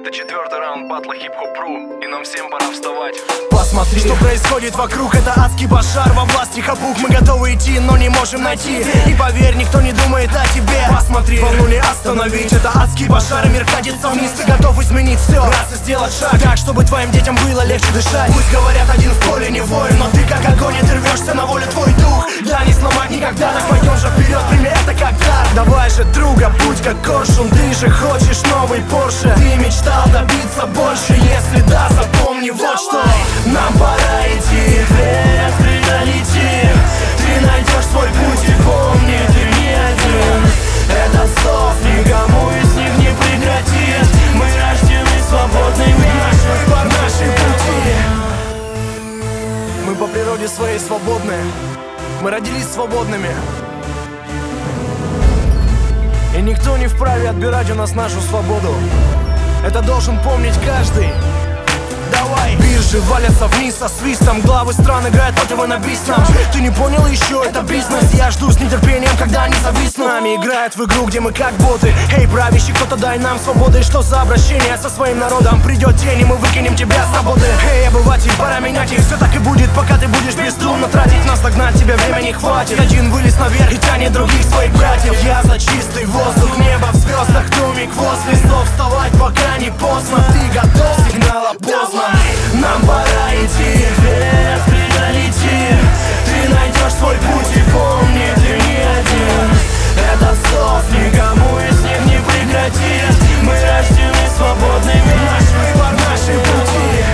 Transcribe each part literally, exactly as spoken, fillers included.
Это четвертый раунд батла хип-хоп-ру, и нам всем пора вставать. Посмотри, что происходит вокруг, это адский пожар. Во власти хапух, мы готовы идти, но не можем найти. И поверь, никто не думает о тебе. Посмотри, волну не остановить, это адский пожар. И мир катится вниз, ты готов изменить все, раз и сделать шаг, так, чтобы твоим детям было легче дышать. Пусть говорят, один в поле не воин, но ты как огонь, и ты рвешься на волю, твой дух да не сломать никогда. Так пойдем же вперед, прими это как дар. Давай же, друга, будь как коршун, ты же хочешь новый Порше. Ты мечтал добиться больше, если да, запомни вот что. Нам пора идти, дверь открыта, лети. Ты найдешь свой путь и помни, ты не один. Этот зов никому из них не прекратит. Мы рождены свободными, наш выбор, наши пути. Мы по природе своей свободные. Мы родились свободными. И никто не вправе отбирать у нас нашу свободу. Это должен помнить каждый. Давай! Биржи валятся вниз со свистом. Главы стран играют по ТВ на бисном. Ты не понял еще, это бизнес. Я жду с нетерпением, когда они зависнут. Нами играют в игру, где мы как боты. Эй, правящий, кто-то дай нам свободы. Что за обращение со своим народом? Придет день, и мы выкинем тебя с работы. Эй, обыватель, пора менять, и все так и будет, пока ты будешь бездумно тратить. Нас догнать тебе времени не хватит. Один вылез наверх и тянет других своих братьев. Я за чистый воздух, небо в звездах, домик возле снов. Вставать, пока не поздно. Ты готов, сигнала поздно. Нам пора идти, дверь открыта, лети. Ты найдешь свой путь и помни, ты не один. Этот зов никому из них не прекратит. Мы рождены свободными, наш выбор, наши пути.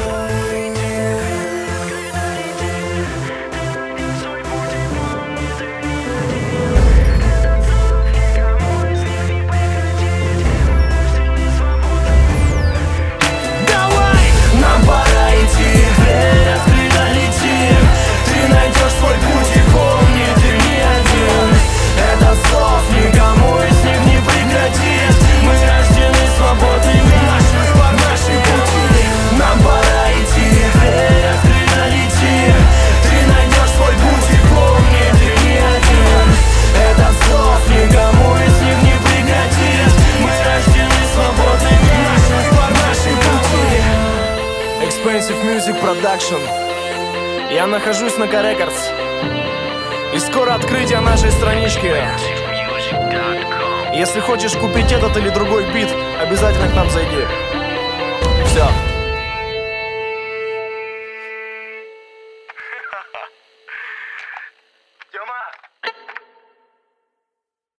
Expensive Music Production. Я нахожусь на Ка-Рекордс. И скоро открытие нашей странички. Если хочешь купить этот или другой бит, обязательно к нам зайди. Все.